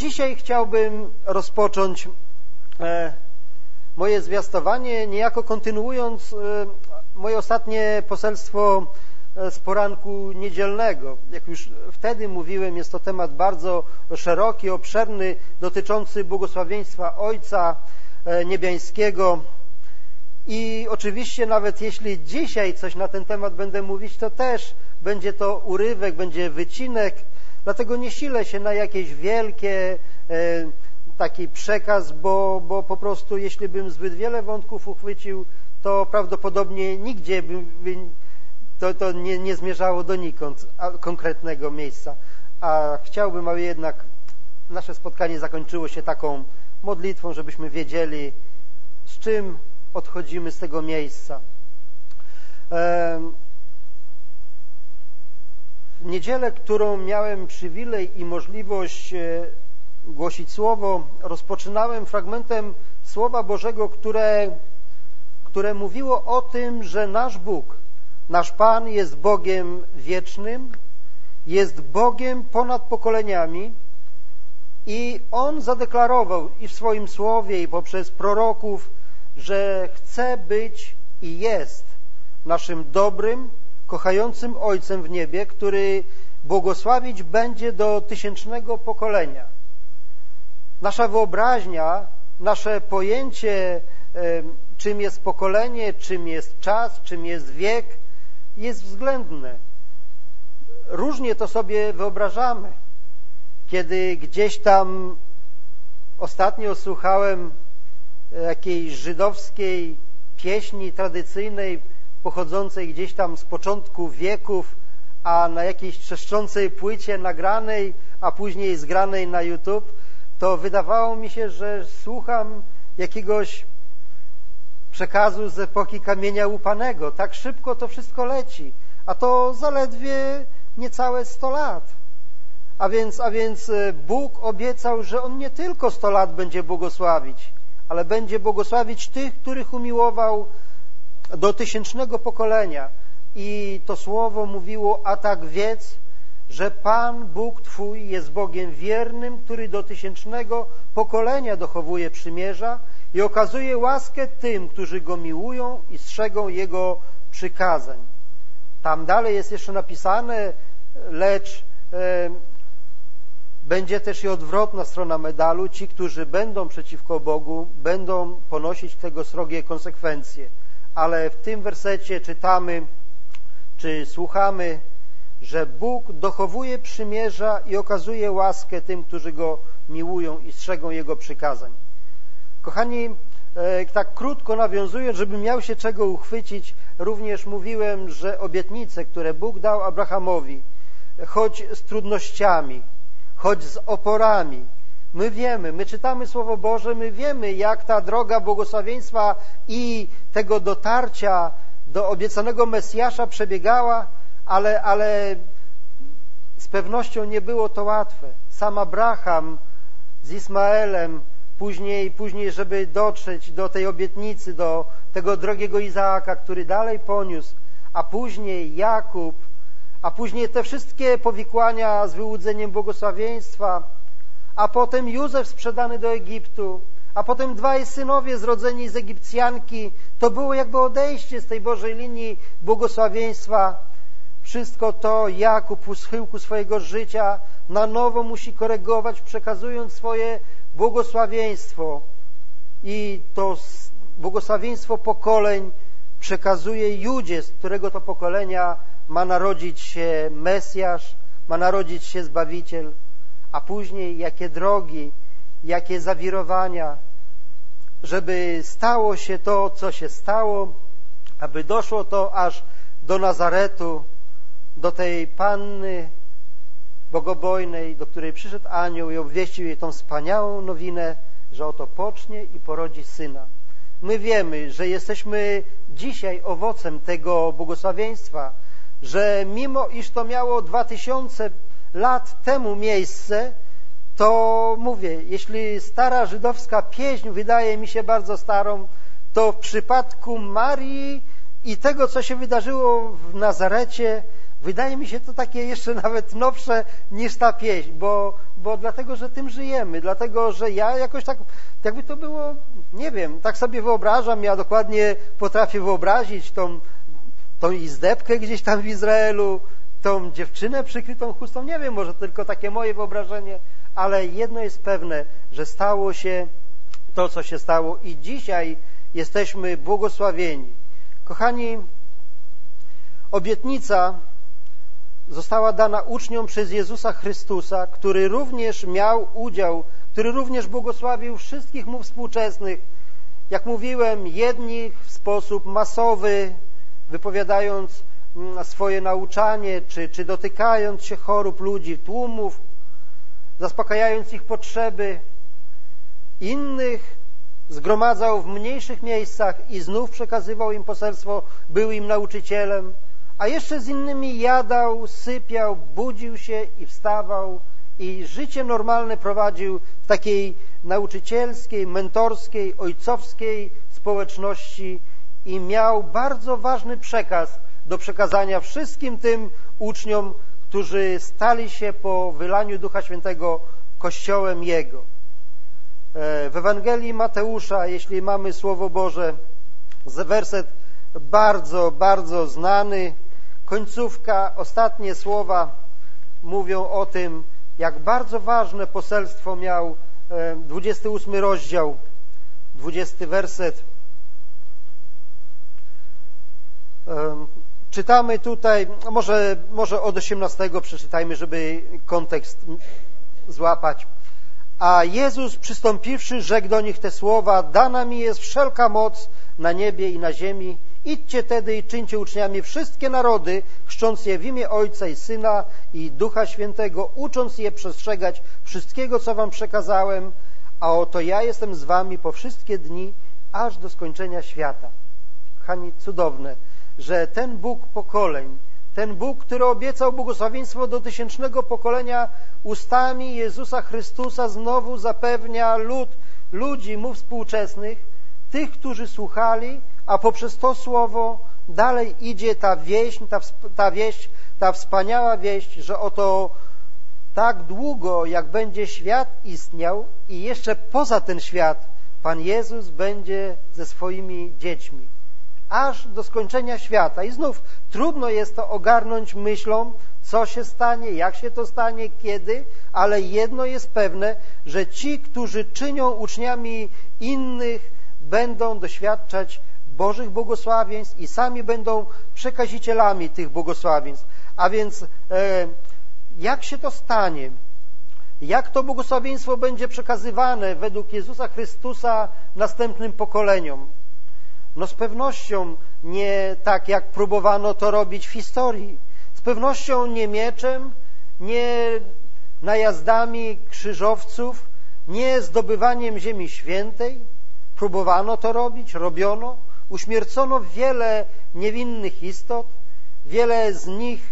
dzisiaj chciałbym rozpocząć moje zwiastowanie, niejako kontynuując moje ostatnie poselstwo z poranku niedzielnego. Jak już wtedy mówiłem, jest to temat bardzo szeroki, obszerny, dotyczący błogosławieństwa Ojca Niebiańskiego. I oczywiście nawet jeśli dzisiaj coś na ten temat będę mówić, to też będzie to urywek, będzie wycinek, dlatego nie silę się na jakieś wielkie taki przekaz, bo po prostu jeśli bym zbyt wiele wątków uchwycił, to prawdopodobnie nigdzie by to nie zmierzało donikąd konkretnego miejsca. A chciałbym, aby jednak nasze spotkanie zakończyło się taką modlitwą, żebyśmy wiedzieli, z czym odchodzimy z tego miejsca. W niedzielę, którą miałem przywilej i możliwość głosić słowo, rozpoczynałem fragmentem Słowa Bożego, które mówiło o tym, że nasz Bóg, nasz Pan jest Bogiem wiecznym, jest Bogiem ponad pokoleniami i On zadeklarował i w swoim słowie, i poprzez proroków, że chce być i jest naszym dobrym, kochającym Ojcem w niebie, który błogosławić będzie do 1000 pokolenia. Nasza wyobraźnia, nasze pojęcie, czym jest pokolenie, czym jest czas, czym jest wiek, jest względne. Różnie to sobie wyobrażamy. Kiedy gdzieś tam ostatnio słuchałem jakiejś żydowskiej pieśni tradycyjnej, pochodzącej gdzieś tam z początku wieków, a na jakiejś trzeszczącej płycie nagranej, a później zgranej na YouTube, to wydawało mi się, że słucham jakiegoś przekazu z epoki kamienia łupanego. Tak szybko to wszystko leci, a to zaledwie niecałe 100 lat. A więc Bóg obiecał, że On nie tylko 100 lat będzie błogosławić, ale będzie błogosławić tych, których umiłował do 1000 pokolenia. I to słowo mówiło, a tak wiedz, że Pan Bóg Twój jest Bogiem wiernym, który do 1000 pokolenia dochowuje przymierza i okazuje łaskę tym, którzy Go miłują i strzegą Jego przykazań. Tam dalej jest jeszcze napisane, lecz będzie też i odwrotna strona medalu. Ci, którzy będą przeciwko Bogu, będą ponosić tego srogie konsekwencje. Ale w tym wersecie czytamy, czy słuchamy, że Bóg dochowuje przymierza i okazuje łaskę tym, którzy Go miłują i strzegą Jego przykazań. Kochani, tak krótko nawiązując, żeby miał się czego uchwycić, również mówiłem, że obietnice, które Bóg dał Abrahamowi, choć z trudnościami, choć z oporami, my czytamy Słowo Boże, my wiemy, jak ta droga błogosławieństwa i tego dotarcia do obiecanego Mesjasza przebiegała, ale z pewnością nie było to łatwe. Sam Abraham z Ismaelem, później, żeby dotrzeć do tej obietnicy, do tego drogiego Izaaka, który dalej poniósł, a później Jakub, a później te wszystkie powikłania z wyłudzeniem błogosławieństwa, a potem Józef sprzedany do Egiptu, a potem 2 synowie zrodzeni z Egipcjanki. To było jakby odejście z tej Bożej linii błogosławieństwa. Wszystko to Jakub u schyłku swojego życia na nowo musi korygować, przekazując swoje błogosławieństwo. I to błogosławieństwo pokoleń przekazuje Judzie, z którego to pokolenia ma narodzić się Mesjasz, ma narodzić się Zbawiciel. A później jakie drogi, jakie zawirowania, żeby stało się to, co się stało, aby doszło to aż do Nazaretu, do tej panny bogobojnej, do której przyszedł anioł i obwieścił jej tą wspaniałą nowinę, że oto pocznie i porodzi syna. My wiemy, że jesteśmy dzisiaj owocem tego błogosławieństwa, że mimo iż to miało 2000 lat temu miejsce, to mówię, jeśli stara żydowska pieśń wydaje mi się bardzo starą, to w przypadku Marii i tego, co się wydarzyło w Nazarecie, Wydaje mi się to takie jeszcze nawet nowsze niż ta pieśń, bo dlatego, że tym żyjemy, dlatego, że ja jakoś tak, jakby to było, nie wiem, tak sobie wyobrażam, ja dokładnie potrafię wyobrazić tą izdebkę gdzieś tam w Izraelu, tą dziewczynę przykrytą chustą, nie wiem, może tylko takie moje wyobrażenie, ale jedno jest pewne, że stało się to, co się stało i dzisiaj jesteśmy błogosławieni. Kochani, obietnica została dana uczniom przez Jezusa Chrystusa, który również miał udział, który również błogosławił wszystkich mu współczesnych. Jak mówiłem, jednych w sposób masowy, wypowiadając swoje nauczanie, czy dotykając się chorób ludzi, tłumów, zaspokajając ich potrzeby. Innych zgromadzał w mniejszych miejscach i znów przekazywał im poselstwo, był im nauczycielem, a jeszcze z innymi jadał, sypiał, budził się i wstawał i życie normalne prowadził w takiej nauczycielskiej, mentorskiej, ojcowskiej społeczności i miał bardzo ważny przekaz do przekazania wszystkim tym uczniom, którzy stali się po wylaniu Ducha Świętego Kościołem Jego. W Ewangelii Mateusza, jeśli mamy Słowo Boże, werset bardzo, bardzo znany, końcówka, ostatnie słowa mówią o tym, jak bardzo ważne poselstwo miał 28 rozdział, 20 werset. Czytamy tutaj, może od 18 przeczytajmy, żeby kontekst złapać. A Jezus przystąpiwszy, rzekł do nich te słowa: dana mi jest wszelka moc na niebie i na ziemi. Idźcie tedy i czyńcie uczniami wszystkie narody, chrzcząc je w imię Ojca i Syna i Ducha Świętego, ucząc je przestrzegać wszystkiego, co wam przekazałem, a oto ja jestem z wami po wszystkie dni, aż do skończenia świata. Kochani, cudowne, że ten Bóg pokoleń, ten Bóg, który obiecał błogosławieństwo do tysięcznego pokolenia, ustami Jezusa Chrystusa znowu zapewnia ludzi mu współczesnych, tych, którzy słuchali, a poprzez to słowo dalej idzie ta wspaniała wieść, że oto tak długo, jak będzie świat istniał i jeszcze poza ten świat, Pan Jezus będzie ze swoimi dziećmi. Aż do skończenia świata. I znów trudno jest to ogarnąć myślą, co się stanie, jak się to stanie, kiedy, ale jedno jest pewne, że ci, którzy czynią uczniami innych, będą doświadczać Bożych błogosławieństw i sami będą przekazicielami tych błogosławieństw. A więc jak się to stanie? Jak to błogosławieństwo będzie przekazywane według Jezusa Chrystusa następnym pokoleniom? No z pewnością nie tak, jak próbowano to robić w historii. Z pewnością nie mieczem, nie najazdami krzyżowców, nie zdobywaniem ziemi świętej. Próbowano to robić, robiono. Uśmiercono wiele niewinnych istot. Wiele z nich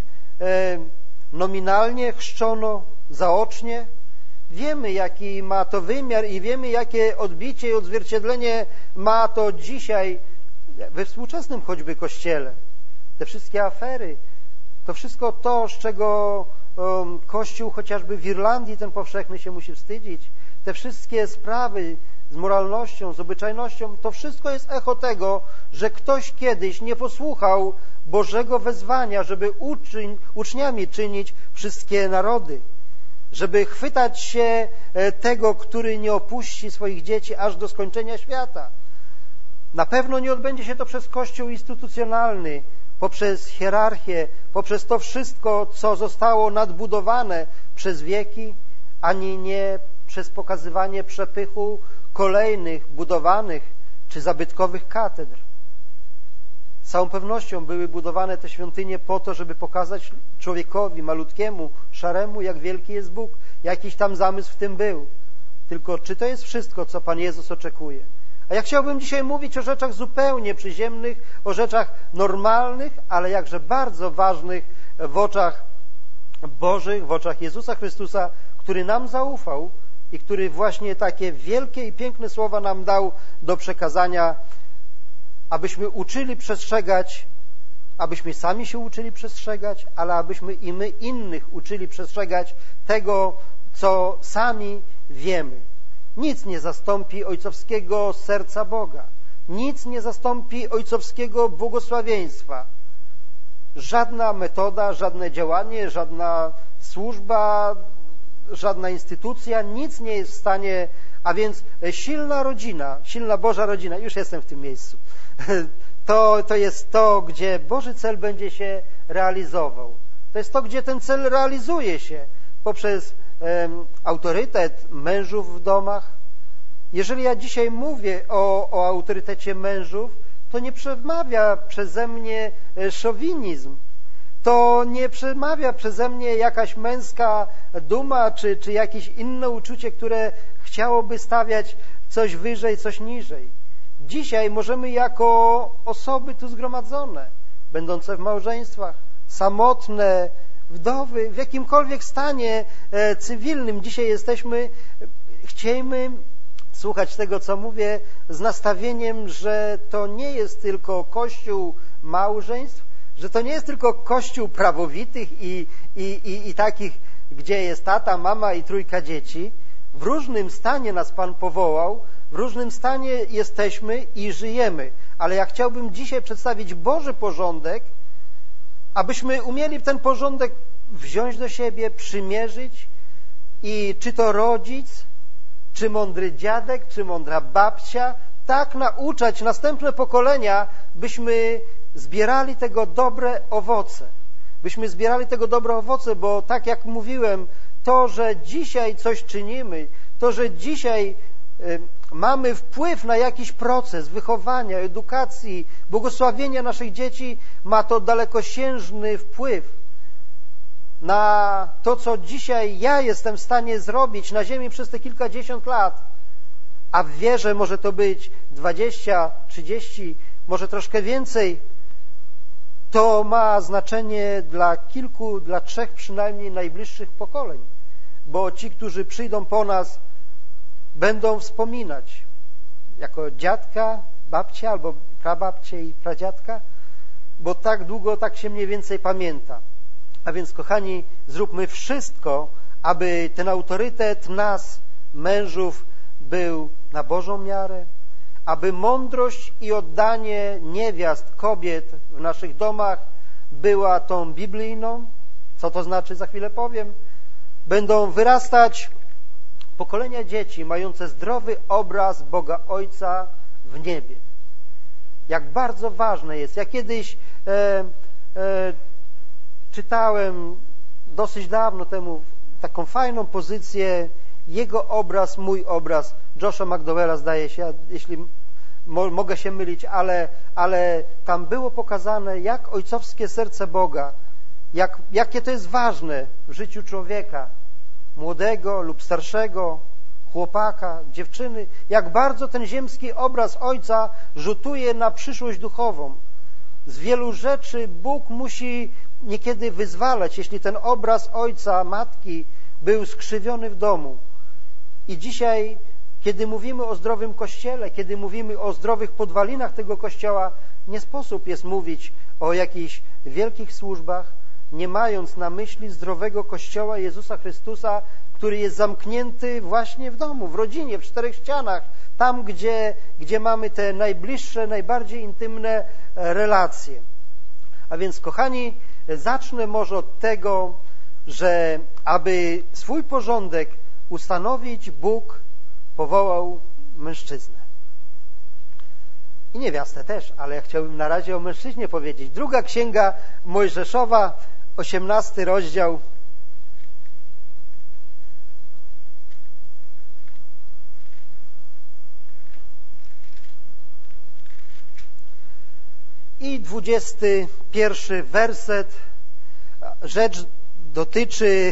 nominalnie chrzczono, zaocznie. Wiemy, jaki ma to wymiar i wiemy, jakie odbicie i odzwierciedlenie ma to dzisiaj we współczesnym choćby Kościele. Te wszystkie afery, to wszystko to, z czego Kościół chociażby w Irlandii ten powszechny się musi wstydzić, te wszystkie sprawy z moralnością, z obyczajnością, to wszystko jest echo tego, że ktoś kiedyś nie posłuchał Bożego wezwania, żeby uczniami czynić wszystkie narody, żeby chwytać się tego, który nie opuści swoich dzieci aż do skończenia świata. Na pewno nie odbędzie się to przez Kościół instytucjonalny, poprzez hierarchię, poprzez to wszystko, co zostało nadbudowane przez wieki, ani nie przez pokazywanie przepychu kolejnych budowanych czy zabytkowych katedr. Z całą pewnością były budowane te świątynie po to, żeby pokazać człowiekowi malutkiemu, szaremu, jak wielki jest Bóg. Jakiś tam zamysł w tym był. Tylko czy to jest wszystko, co Pan Jezus oczekuje? A ja chciałbym dzisiaj mówić o rzeczach zupełnie przyziemnych, o rzeczach normalnych, ale jakże bardzo ważnych w oczach Bożych, w oczach Jezusa Chrystusa, który nam zaufał i który właśnie takie wielkie i piękne słowa nam dał do przekazania, abyśmy uczyli przestrzegać abyśmy sami się uczyli przestrzegać, ale abyśmy i my innych uczyli przestrzegać tego, co sami wiemy. Nic nie zastąpi ojcowskiego serca Boga. Nic nie zastąpi ojcowskiego błogosławieństwa. Żadna metoda, żadne działanie, żadna służba, żadna instytucja, nic nie jest w stanie, a więc silna rodzina, silna Boża rodzina, już jestem w tym miejscu, to jest to, gdzie Boży cel będzie się realizował. To jest to, gdzie ten cel realizuje się poprzez autorytet mężów w domach. Jeżeli ja dzisiaj mówię o autorytecie mężów, to nie przemawia przeze mnie szowinizm, to nie przemawia przeze mnie jakaś męska duma, czy jakieś inne uczucie, które chciałoby stawiać coś wyżej, coś niżej. Dzisiaj możemy jako osoby tu zgromadzone, będące w małżeństwach, samotne, wdowy, w jakimkolwiek stanie cywilnym, dzisiaj jesteśmy, chciejmy słuchać tego, co mówię, z nastawieniem, że to nie jest tylko Kościół małżeństw, że to nie jest tylko Kościół prawowitych i takich, gdzie jest tata, mama i trójka dzieci. W różnym stanie nas Pan powołał, w różnym stanie jesteśmy i żyjemy. Ale ja chciałbym dzisiaj przedstawić Boży porządek, abyśmy umieli ten porządek wziąć do siebie, przymierzyć i czy to rodzic, czy mądry dziadek, czy mądra babcia, tak nauczać następne pokolenia, byśmy zbierali tego dobre owoce. Byśmy zbierali tego dobre owoce, bo tak jak mówiłem, to, że dzisiaj coś czynimy, to, że dzisiaj mamy wpływ na jakiś proces wychowania, edukacji, błogosławienia naszych dzieci, ma to dalekosiężny wpływ na to, co dzisiaj ja jestem w stanie zrobić na ziemi przez te kilkadziesiąt lat, a w wierze może to być 20, 30, może troszkę więcej. To ma znaczenie dla kilku, dla 3 przynajmniej najbliższych pokoleń, bo ci, którzy przyjdą po nas, będą wspominać jako dziadka, babcia albo prababcie i pradziadka, bo tak długo tak się mniej więcej pamięta. A więc, kochani, zróbmy wszystko, aby ten autorytet nas, mężów, był na Bożą miarę, aby mądrość i oddanie niewiast, kobiet w naszych domach była tą biblijną. Co to znaczy, za chwilę powiem. Będą wyrastać pokolenia dzieci mające zdrowy obraz Boga Ojca w niebie. Jak bardzo ważne jest. Ja kiedyś czytałem dosyć dawno temu taką fajną pozycję jego obraz, mój obraz, Josha McDowella, zdaje się, jeśli mogę się mylić, ale tam było pokazane, jak ojcowskie serce Boga, jakie to jest ważne w życiu człowieka, młodego lub starszego, chłopaka, dziewczyny, jak bardzo ten ziemski obraz Ojca rzutuje na przyszłość duchową. Z wielu rzeczy Bóg musi niekiedy wyzwalać, jeśli ten obraz Ojca, Matki był skrzywiony w domu. I dzisiaj, kiedy mówimy o zdrowym Kościele, kiedy mówimy o zdrowych podwalinach tego Kościoła, nie sposób jest mówić o jakichś wielkich służbach, nie mając na myśli zdrowego Kościoła Jezusa Chrystusa, który jest zamknięty właśnie w domu, w rodzinie, w 4 ścianach, tam, gdzie mamy te najbliższe, najbardziej intymne relacje. A więc, kochani, zacznę może od tego, że aby swój porządek ustanowić, Bóg powołał mężczyznę. I niewiastę też, ale ja chciałbym na razie o mężczyźnie powiedzieć. 2 Księga Mojżeszowa, 18 rozdział. I 21 werset. Rzecz dotyczy,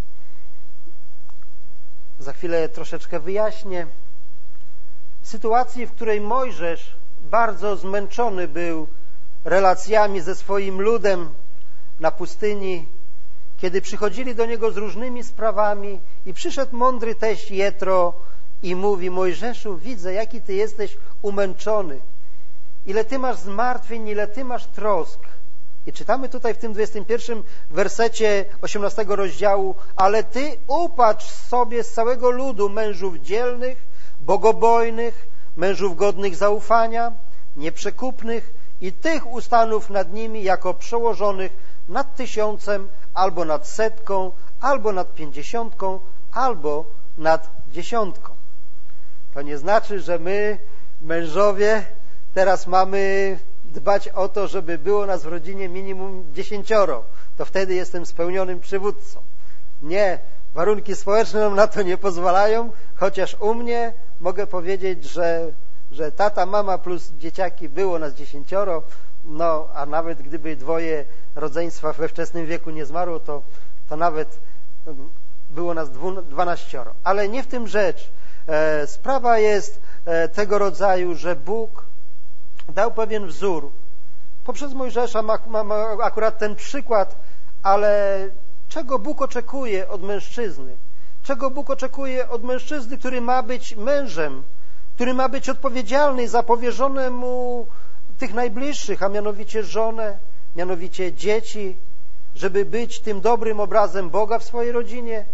za chwilę troszeczkę wyjaśnię, sytuacji, w której Mojżesz bardzo zmęczony był relacjami ze swoim ludem na pustyni, kiedy przychodzili do niego z różnymi sprawami i przyszedł mądry teść Jetro i mówi: Mojżeszu, widzę, jaki ty jesteś umęczony, ile ty masz zmartwień, ile ty masz trosk. I czytamy tutaj w tym 21 wersecie 18 rozdziału: ale Ty upatrz sobie z całego ludu mężów dzielnych, bogobojnych, mężów godnych zaufania, nieprzekupnych i tych ustanów nad nimi jako przełożonych nad 1000, albo nad 100, albo nad 50, albo nad 10. To nie znaczy, że my, mężowie, teraz mamy dbać o to, żeby było nas w rodzinie minimum 10. To wtedy jestem spełnionym przywódcą. Nie, warunki społeczne nam na to nie pozwalają, chociaż u mnie mogę powiedzieć, że tata, mama plus dzieciaki było nas 10, no a nawet gdyby 2 rodzeństwa we wczesnym wieku nie zmarło, to nawet było nas 12. Ale nie w tym rzecz. Sprawa jest tego rodzaju, że Bóg dał pewien wzór. Poprzez Mojżesza mamy akurat ten przykład, ale czego Bóg oczekuje od mężczyzny? Czego Bóg oczekuje od mężczyzny, który ma być mężem, który ma być odpowiedzialny za powierzone mu tych najbliższych, a mianowicie żonę, mianowicie dzieci, żeby być tym dobrym obrazem Boga w swojej rodzinie?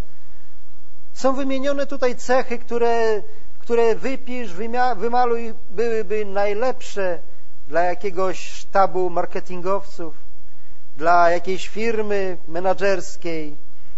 Są wymienione tutaj cechy, które wypisz, wymaluj, byłyby najlepsze dla jakiegoś sztabu marketingowców, dla jakiejś firmy menadżerskiej.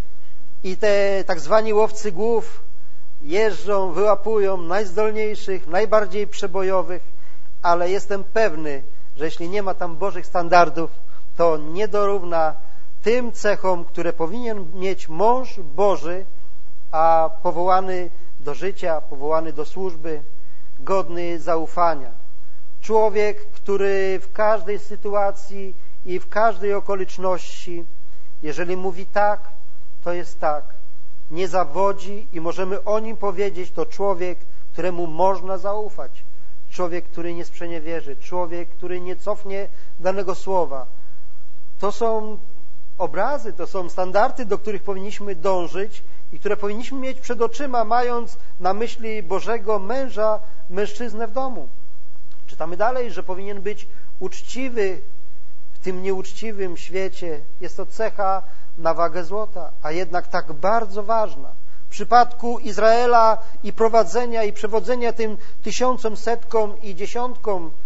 I te tak zwani łowcy głów jeżdżą, wyłapują najzdolniejszych, najbardziej przebojowych, ale jestem pewny, że jeśli nie ma tam Bożych standardów, to nie dorówna tym cechom, które powinien mieć mąż Boży, a powołany do życia, powołany do służby, godny zaufania. Człowiek, który w każdej sytuacji i w każdej okoliczności, jeżeli mówi tak, to jest tak. Nie zawodzi i możemy o nim powiedzieć, to człowiek, któremu można zaufać. Człowiek, który nie sprzeniewierzy. Człowiek, który nie cofnie danego słowa. To są obrazy, to są standardy, do których powinniśmy dążyć i które powinniśmy mieć przed oczyma, mając na myśli Bożego męża, mężczyznę w domu. Czytamy dalej, że powinien być uczciwy w tym nieuczciwym świecie. Jest to cecha na wagę złota, a jednak tak bardzo ważna. W przypadku Izraela i prowadzenia i przewodzenia tym 1000, 100 i 10,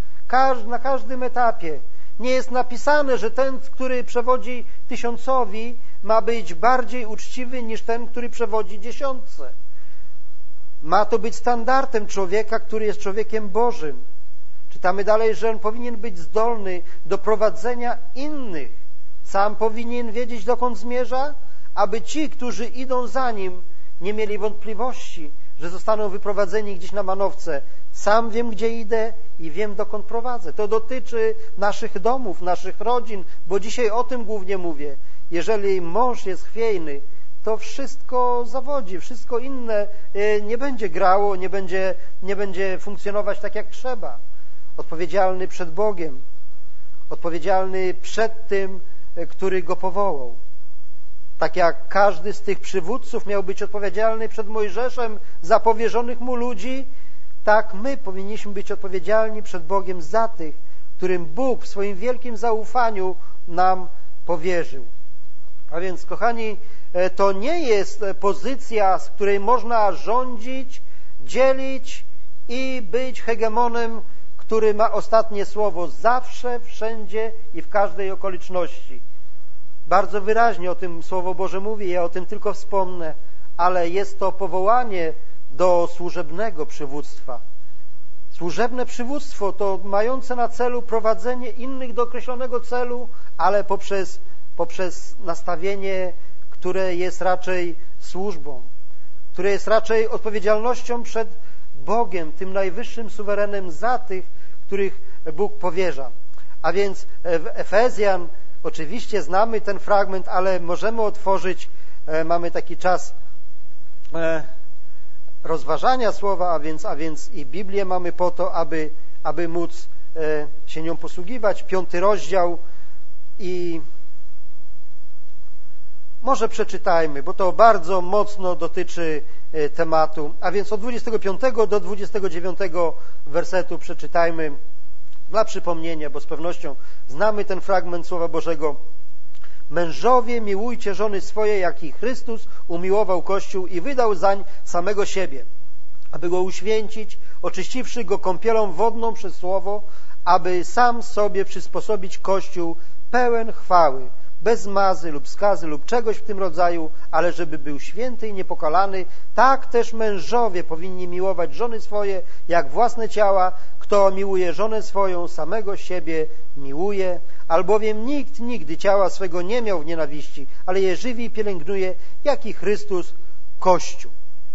na każdym etapie nie jest napisane, że ten, który przewodzi 1000, ma być bardziej uczciwy niż ten, który przewodzi 10. Ma to być standardem człowieka, który jest człowiekiem Bożym. Czytamy dalej, że on powinien być zdolny do prowadzenia innych. Sam powinien wiedzieć, dokąd zmierza, aby ci, którzy idą za nim, nie mieli wątpliwości, że zostaną wyprowadzeni gdzieś na manowce. Sam wiem, gdzie idę i wiem, dokąd prowadzę. To dotyczy naszych domów, naszych rodzin, bo dzisiaj o tym głównie mówię. Jeżeli mąż jest chwiejny, to wszystko zawodzi, wszystko inne nie będzie grało, nie będzie funkcjonować tak, jak trzeba. Odpowiedzialny przed Bogiem, odpowiedzialny przed tym, który go powołał. Tak jak każdy z tych przywódców miał być odpowiedzialny przed Mojżeszem za powierzonych mu ludzi, tak my powinniśmy być odpowiedzialni przed Bogiem za tych, którym Bóg w swoim wielkim zaufaniu nam powierzył. A więc, kochani, to nie jest pozycja, z której można rządzić, dzielić i być hegemonem, który ma ostatnie słowo zawsze, wszędzie i w każdej okoliczności. Bardzo wyraźnie o tym Słowo Boże mówi, ja o tym tylko wspomnę, ale jest to powołanie do służebnego przywództwa. Służebne przywództwo to mające na celu prowadzenie innych do określonego celu, ale poprzez nastawienie, które jest raczej służbą, które jest raczej odpowiedzialnością przed Bogiem, tym najwyższym suwerenem za tych, których Bóg powierza. A więc w Efezjan oczywiście znamy ten fragment, ale możemy otworzyć, mamy taki czas rozważania słowa, a więc i Biblię mamy po to, aby móc się nią posługiwać. 5 rozdział i może przeczytajmy, bo to bardzo mocno dotyczy tematu. A więc od 25 do 29 wersetu przeczytajmy Dla przypomnienia, bo z pewnością znamy ten fragment Słowa Bożego. Mężowie, miłujcie żony swoje, jak i Chrystus umiłował Kościół i wydał zań samego siebie, aby go uświęcić, oczyściwszy go kąpielą wodną przez Słowo, aby sam sobie przysposobić Kościół pełen chwały, bez mazy lub skazy lub czegoś w tym rodzaju, ale żeby był święty i niepokalany. Tak też mężowie powinni miłować żony swoje, jak własne ciała. Kto miłuje żonę swoją, samego siebie miłuje, albowiem nikt nigdy ciała swego nie miał w nienawiści, ale je żywi i pielęgnuje, jak i Chrystus Kościół.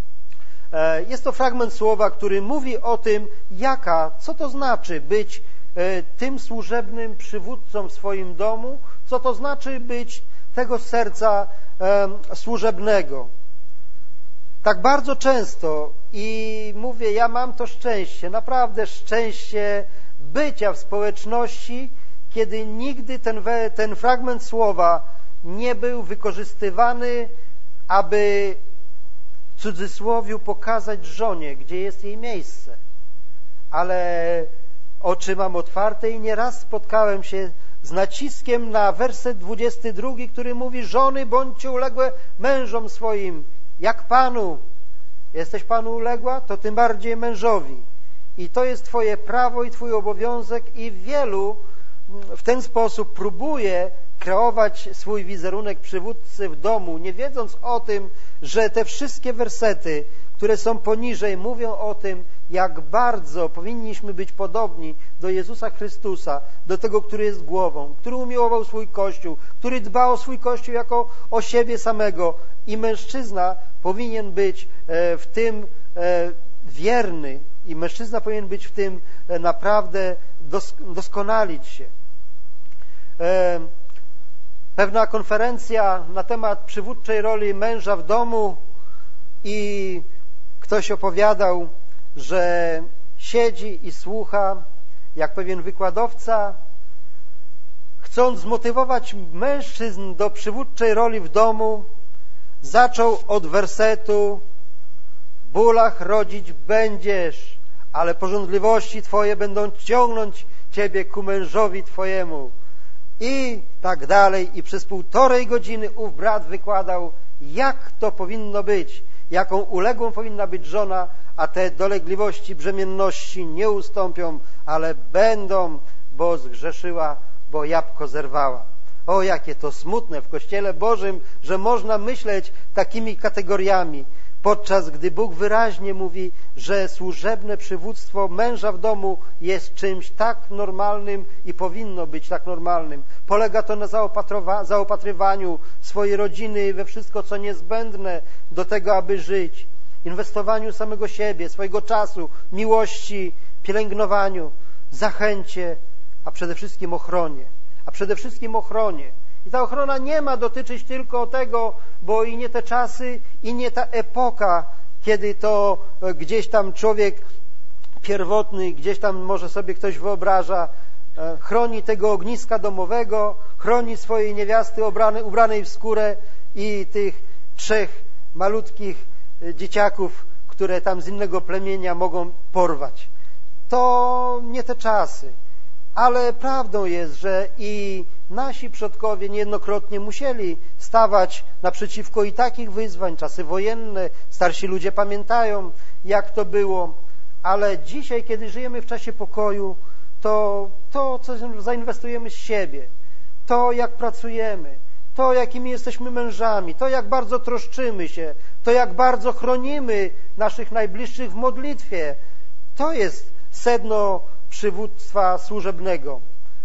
Jest to fragment słowa, który mówi o tym, co to znaczy być tym służebnym przywódcą w swoim domu, co to znaczy być tego serca służebnego. Tak bardzo często i mówię, ja mam to szczęście, naprawdę szczęście bycia w społeczności, kiedy nigdy ten fragment słowa nie był wykorzystywany, aby w cudzysłowiu pokazać żonie, gdzie jest jej miejsce. Ale oczy mam otwarte i nieraz spotkałem się z naciskiem na werset 22, który mówi: żony, bądźcie uległe mężom swoim, jak Panu. Jesteś Panu uległa? To tym bardziej mężowi. I to jest Twoje prawo i Twój obowiązek, i wielu w ten sposób próbuje kreować swój wizerunek przywódcy w domu, nie wiedząc o tym, że te wszystkie wersety, które są poniżej, mówią o tym, jak bardzo powinniśmy być podobni do Jezusa Chrystusa, do tego, który jest głową, który umiłował swój Kościół, który dba o swój Kościół jako o siebie samego. I mężczyzna powinien być w tym wierny i mężczyzna powinien być w tym naprawdę doskonalić się. Pewna konferencja na temat przywódczej roli męża w domu i ktoś opowiadał, że siedzi i słucha, jak pewien wykładowca, chcąc zmotywować mężczyzn do przywódczej roli w domu, zaczął od wersetu: w bólach rodzić będziesz, ale pożądliwości Twoje będą ciągnąć Ciebie ku mężowi Twojemu. I tak dalej. I przez 1,5 godziny ów brat wykładał, jak to powinno być, jaką uległą powinna być żona, a te dolegliwości brzemienności nie ustąpią, ale będą, bo zgrzeszyła, bo jabłko zerwała. O, jakie to smutne w Kościele Bożym, że można myśleć takimi kategoriami, podczas gdy Bóg wyraźnie mówi, że służebne przywództwo męża w domu jest czymś tak normalnym i powinno być tak normalnym. Polega to na zaopatrywaniu swojej rodziny we wszystko, co niezbędne do tego, aby żyć, inwestowaniu samego siebie, swojego czasu, miłości, pielęgnowaniu, zachęcie, a przede wszystkim ochronie. I ta ochrona nie ma dotyczyć tylko tego, bo i nie te czasy, i nie ta epoka, kiedy to gdzieś tam człowiek pierwotny, gdzieś tam może sobie ktoś wyobraża, chroni tego ogniska domowego, chroni swojej niewiasty ubranej w skórę i tych 3 malutkich dzieciaków, które tam z innego plemienia mogą porwać. To nie te czasy. Ale prawdą jest, że i nasi przodkowie niejednokrotnie musieli stawać naprzeciwko i takich wyzwań, czasy wojenne, starsi ludzie pamiętają, jak to było, ale dzisiaj, kiedy żyjemy w czasie pokoju, to co zainwestujemy z siebie, to jak pracujemy, to jakimi jesteśmy mężami, to jak bardzo troszczymy się, to jak bardzo chronimy naszych najbliższych w modlitwie, to jest sedno przywództwa służebnego.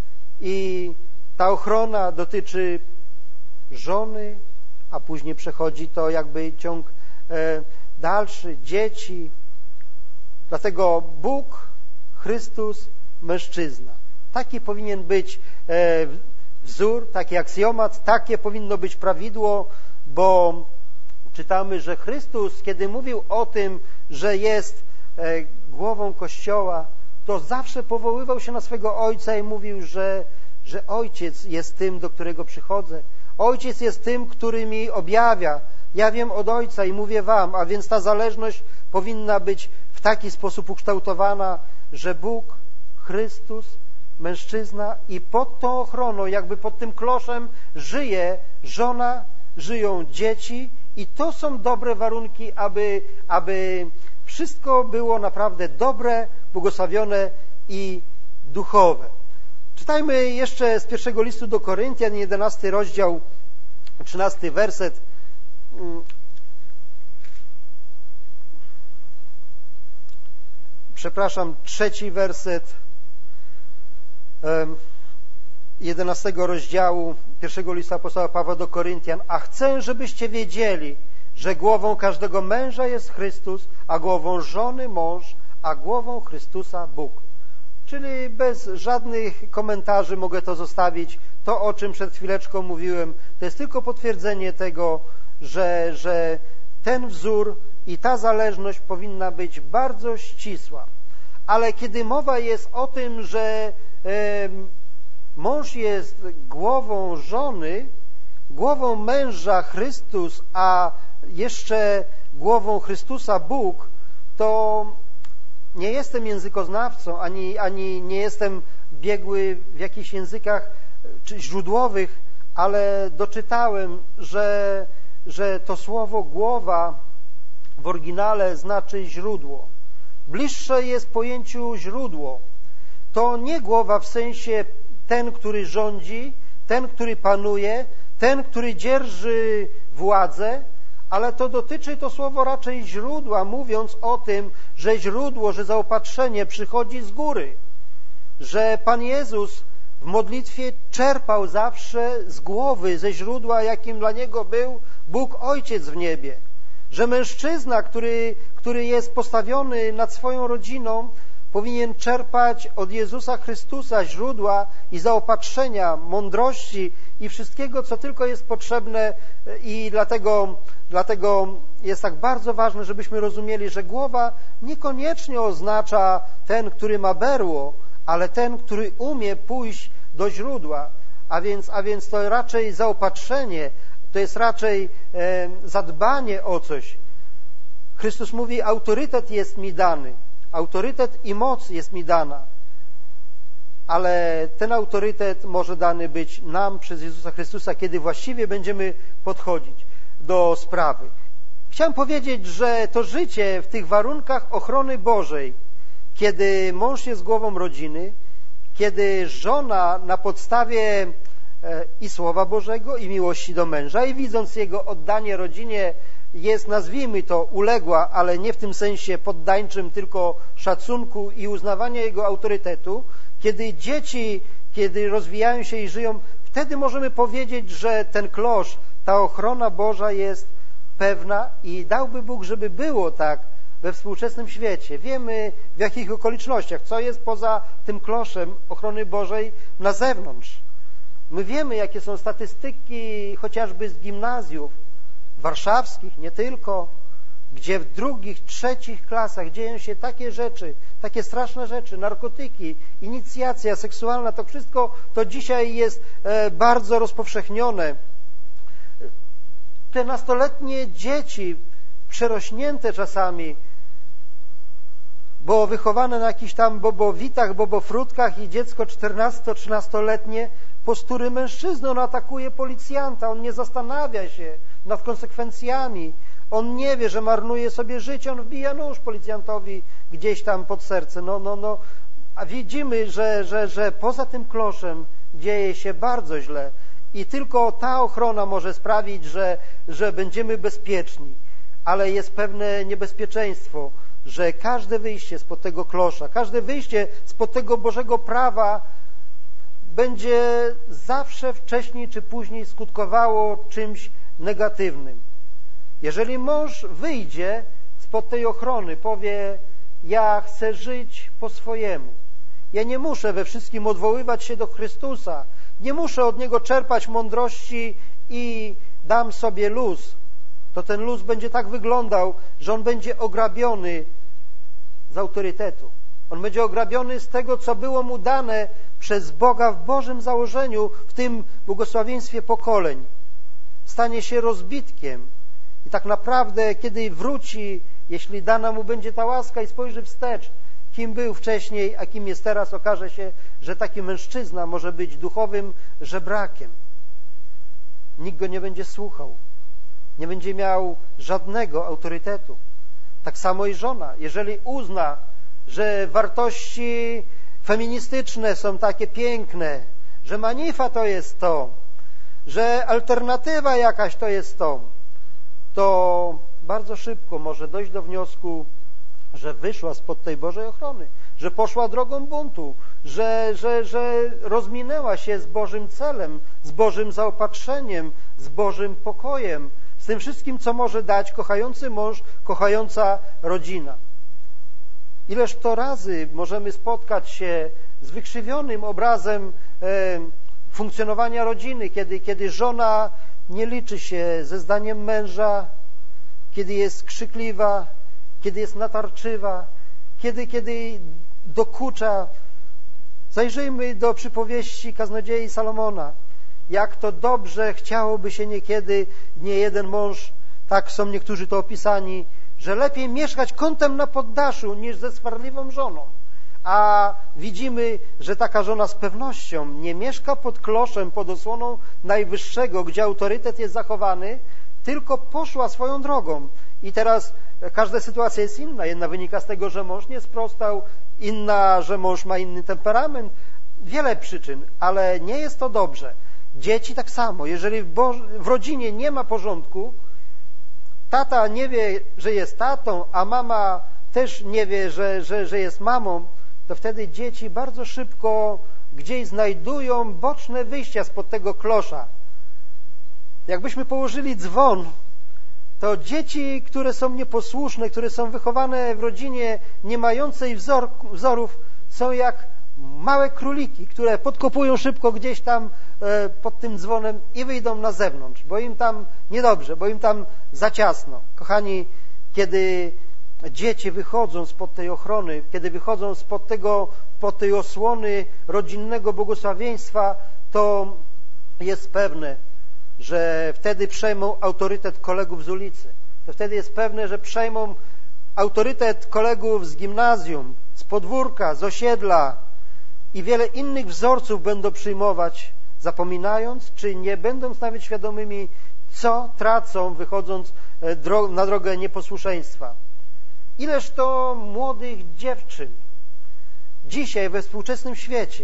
I ta ochrona dotyczy żony, a później przechodzi to jakby ciąg dalszy, dzieci. Dlatego Bóg, Chrystus, mężczyzna. Taki powinien być wzór, taki aksjomat, takie powinno być prawidło, bo czytamy, że Chrystus, kiedy mówił o tym, że jest głową Kościoła, to zawsze powoływał się na swego Ojca i mówił, że Ojciec jest tym, do którego przychodzę. Ojciec jest tym, który mi objawia. Ja wiem od Ojca i mówię wam, a więc ta zależność powinna być w taki sposób ukształtowana, że Bóg, Chrystus mężczyzna i pod tą ochroną, jakby pod tym kloszem żyje żona, żyją dzieci i to są dobre warunki, aby wszystko było naprawdę dobre, błogosławione i duchowe. Czytajmy jeszcze z pierwszego listu do Koryntian, 11 rozdział, 13 werset. Przepraszam, 3 werset 11 rozdziału pierwszego listu apostoła Pawła do Koryntian. A chcę, żebyście wiedzieli, że głową każdego męża jest Chrystus, a głową żony mąż, a głową Chrystusa Bóg. Czyli bez żadnych komentarzy mogę to zostawić. To, o czym przed chwileczką mówiłem, to jest tylko potwierdzenie tego, że ten wzór i ta zależność powinna być bardzo ścisła. Ale kiedy mowa jest o tym, że mąż jest głową żony, głową męża Chrystus, a jeszcze głową Chrystusa Bóg, to nie jestem językoznawcą, ani nie jestem biegły w jakichś językach czy źródłowych, ale doczytałem, że to słowo głowa w oryginale znaczy źródło. Bliższe jest pojęciu źródło. To nie głowa w sensie ten, który rządzi, ten, który panuje, ten, który dzierży władzę, ale to dotyczy to słowo raczej źródła, mówiąc o tym, że źródło, że zaopatrzenie przychodzi z góry, że Pan Jezus w modlitwie czerpał zawsze z głowy, ze źródła, jakim dla Niego był Bóg Ojciec w niebie, że mężczyzna, który jest postawiony nad swoją rodziną, powinien czerpać od Jezusa Chrystusa źródła i zaopatrzenia, mądrości i wszystkiego, co tylko jest potrzebne i dlatego jest tak bardzo ważne, żebyśmy rozumieli, że głowa niekoniecznie oznacza ten, który ma berło, ale ten, który umie pójść do źródła, a więc to raczej zaopatrzenie, to jest raczej zadbanie o coś. Chrystus mówi, autorytet jest mi dany, autorytet i moc jest mi dana, ale ten autorytet może dany być nam przez Jezusa Chrystusa, kiedy właściwie będziemy podchodzić do sprawy. Chciałem powiedzieć, że to życie w tych warunkach ochrony Bożej, kiedy mąż jest głową rodziny, kiedy żona na podstawie i Słowa Bożego, i miłości do męża, i widząc jego oddanie rodzinie, jest, nazwijmy to, uległa, ale nie w tym sensie poddańczym, tylko szacunku i uznawania jego autorytetu, kiedy dzieci, kiedy rozwijają się i żyją, wtedy możemy powiedzieć, że ten klosz, ta ochrona Boża jest pewna i dałby Bóg, żeby było tak we współczesnym świecie. Wiemy, w jakich okolicznościach, co jest poza tym kloszem ochrony Bożej na zewnątrz. My wiemy, jakie są statystyki chociażby z gimnazjów warszawskich, nie tylko, gdzie w drugich, trzecich klasach dzieją się takie rzeczy, takie straszne rzeczy, narkotyki, inicjacja seksualna, to wszystko to dzisiaj jest bardzo rozpowszechnione. Te nastoletnie dzieci, przerośnięte czasami, bo wychowane na jakichś tam bobowitach, bobofrutkach i dziecko 14-13-letnie postury mężczyzny, on atakuje policjanta, on nie zastanawia się nad konsekwencjami, on nie wie, że marnuje sobie życie, on wbija nóż policjantowi gdzieś tam pod serce. A widzimy, że poza tym kloszem dzieje się bardzo źle i tylko ta ochrona może sprawić, że będziemy bezpieczni, ale jest pewne niebezpieczeństwo, że każde wyjście spod tego klosza, każde wyjście spod tego Bożego prawa będzie zawsze wcześniej czy później skutkowało czymś negatywnym. Jeżeli mąż wyjdzie spod tej ochrony, powie, ja chcę żyć po swojemu, ja nie muszę we wszystkim odwoływać się do Chrystusa, nie muszę od Niego czerpać mądrości i dam sobie luz, to ten luz będzie tak wyglądał, że on będzie ograbiony z autorytetu. On będzie ograbiony z tego, co było mu dane przez Boga w Bożym założeniu, w tym błogosławieństwie pokoleń. Stanie się rozbitkiem i tak naprawdę, kiedy wróci, jeśli dana mu będzie ta łaska i spojrzy wstecz, kim był wcześniej, a kim jest teraz, okaże się, że taki mężczyzna może być duchowym żebrakiem. Nikt go nie będzie słuchał. Nie będzie miał żadnego autorytetu. Tak samo i żona. Jeżeli uzna, że wartości feministyczne są takie piękne, że Manifa to jest to, że alternatywa jakaś to jest to bardzo szybko może dojść do wniosku, że wyszła spod tej Bożej ochrony, że poszła drogą buntu, że rozminęła się z Bożym celem, z Bożym zaopatrzeniem, z Bożym pokojem, z tym wszystkim, co może dać kochający mąż, kochająca rodzina. Ileż to razy możemy spotkać się z wykrzywionym obrazem funkcjonowania rodziny, kiedy żona nie liczy się ze zdaniem męża, kiedy jest krzykliwa, kiedy jest natarczywa, kiedy dokucza. Zajrzyjmy do przypowieści kaznodziei Salomona. Jak to dobrze chciałoby się niekiedy, nie jeden mąż, tak są niektórzy to opisani, że lepiej mieszkać kątem na poddaszu niż ze swarliwą żoną. A widzimy, że taka żona z pewnością nie mieszka pod kloszem, pod osłoną Najwyższego, gdzie autorytet jest zachowany, tylko poszła swoją drogą. I teraz każda sytuacja jest inna. Jedna wynika z tego, że mąż nie sprostał, inna, że mąż ma inny temperament. Wiele przyczyn, ale nie jest to dobrze. Dzieci tak samo. Jeżeli w rodzinie nie ma porządku, tata nie wie, że jest tatą, a mama też nie wie, że jest mamą, to wtedy dzieci bardzo szybko gdzieś znajdują boczne wyjścia spod tego klosza. Jakbyśmy położyli dzwon, to dzieci, które są nieposłuszne, które są wychowane w rodzinie nie mającej wzorów, są jak małe króliki, które podkopują szybko gdzieś tam pod tym dzwonem i wyjdą na zewnątrz, bo im tam niedobrze, bo im tam za ciasno. Kochani, kiedy dzieci wychodzą spod tej ochrony, kiedy wychodzą spod tej osłony rodzinnego błogosławieństwa, to jest pewne, że wtedy przejmą autorytet kolegów z ulicy. To wtedy jest pewne, że przejmą autorytet kolegów z gimnazjum, z podwórka, z osiedla i wiele innych wzorców będą przyjmować, zapominając, czy nie będąc nawet świadomymi, co tracą, wychodząc na drogę nieposłuszeństwa. Ileż to młodych dziewczyn dzisiaj we współczesnym świecie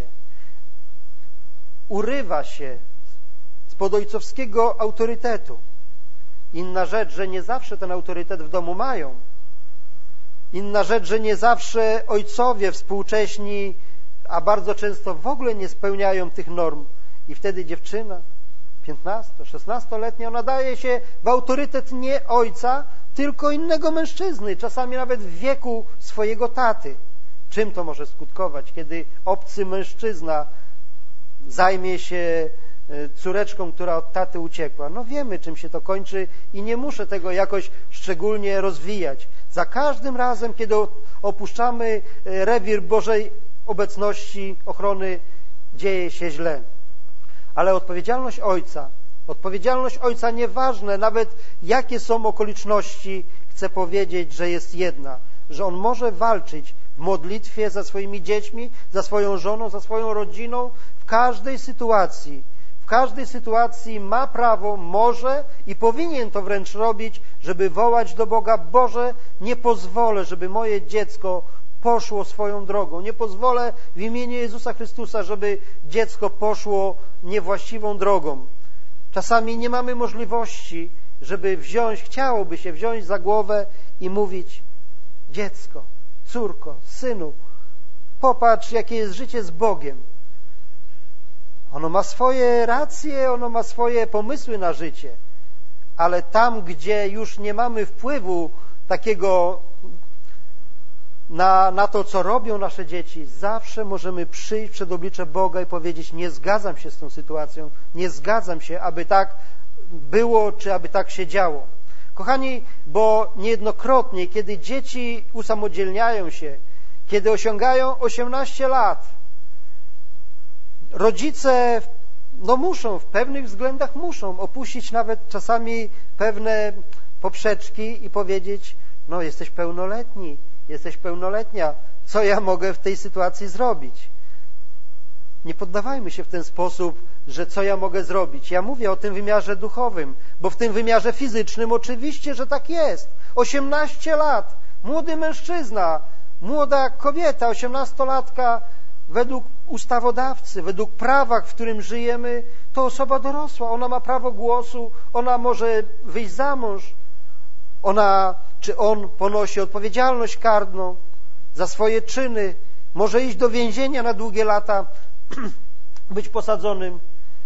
urywa się spod ojcowskiego autorytetu. Inna rzecz, że nie zawsze ten autorytet w domu mają. Inna rzecz, że nie zawsze ojcowie współcześni, a bardzo często w ogóle nie spełniają tych norm. I wtedy dziewczyna 15-16-letnia, ona daje się w autorytet nie ojca, tylko innego mężczyzny, czasami nawet w wieku swojego taty. Czym to może skutkować, kiedy obcy mężczyzna zajmie się córeczką, która od taty uciekła? No wiemy, czym się to kończy i nie muszę tego jakoś szczególnie rozwijać. Za każdym razem, kiedy opuszczamy rewir Bożej obecności, ochrony, dzieje się źle. Ale odpowiedzialność ojca, nieważne nawet jakie są okoliczności, chcę powiedzieć, że jest jedna, że on może walczyć w modlitwie za swoimi dziećmi, za swoją żoną, za swoją rodziną, w każdej sytuacji. W każdej sytuacji ma prawo, może i powinien to wręcz robić, żeby wołać do Boga: Boże, nie pozwolę, żeby moje dziecko poszło swoją drogą. Nie pozwolę w imieniu Jezusa Chrystusa, żeby dziecko poszło niewłaściwą drogą. Czasami nie mamy możliwości, żeby chciałoby się wziąć za głowę i mówić: dziecko, córko, synu, popatrz, jakie jest życie z Bogiem. Ono ma swoje racje, ono ma swoje pomysły na życie, ale tam, gdzie już nie mamy wpływu takiego na to, co robią nasze dzieci, zawsze możemy przyjść przed oblicze Boga i powiedzieć: nie zgadzam się z tą sytuacją, nie zgadzam się, aby tak było, czy aby tak się działo. Kochani, bo niejednokrotnie, kiedy dzieci usamodzielniają się, kiedy osiągają 18 lat, rodzice w pewnych względach muszą opuścić nawet czasami pewne poprzeczki i powiedzieć: no jesteś pełnoletni, jesteś pełnoletnia, co ja mogę w tej sytuacji zrobić. Nie poddawajmy się w ten sposób, że co ja mogę zrobić. Ja mówię o tym wymiarze duchowym, bo w tym wymiarze fizycznym oczywiście, że tak jest. 18 lat, młody mężczyzna, młoda kobieta, 18-latka, według ustawodawcy, według prawa, w którym żyjemy, to osoba dorosła. Ona ma prawo głosu, ona może wyjść za mąż. Ona czy on ponosi odpowiedzialność karną za swoje czyny, może iść do więzienia na długie lata, być posadzonym,